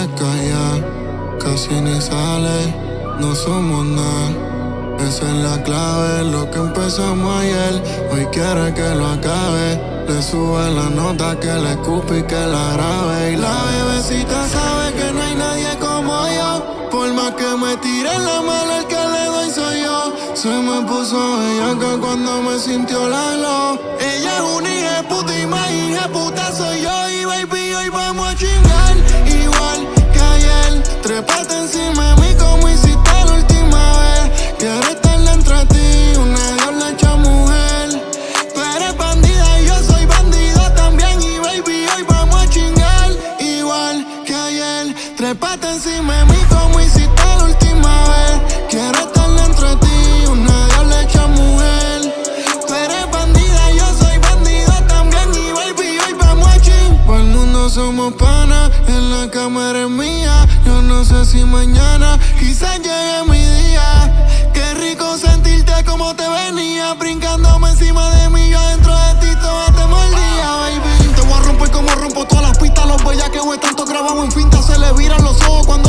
parezca ya, casi ni sale, no somos nada. Esa es la clave, lo que empezamos ayer, hoy quiere que lo acabe. Le sube la nota, que le escupe y que la grabe. Y la bebecita sabe que no hay nadie como yo. Por más que me tire la mala, el que le doy soy yo. Se me puso bellaca cuando me sintió la glow. Ella es una hija de puta y más hija de puta soy yo. Y baby, hoy vamos a chingar igual que ayer. Trépate encima de mí como hiciste la última vez. Quiero estar dentro de ti, una diabla hecha mujer. Tú eres bandida y yo soy bandido también. Y baby, hoy vamos a chingar igual que ayer. Trépate encima de mí como hiciste la última vez. Quiero estar dentro de ti, una diabla hecha mujer. Tú eres bandida y yo soy bandido también. Y baby, hoy vamos a chingar. Por el mundo somos panas, en la cama eres mía. Yo no sé si mañana quizás llegue mi día. Qué rico sentirte como te venía, brincándome encima de mí. Yo dentro de ti todo te mordía, baby. Te voy a romper como rompo todas las pistas. Los bellaqueos tanto grabamos en finta. Se le viran los ojos cuando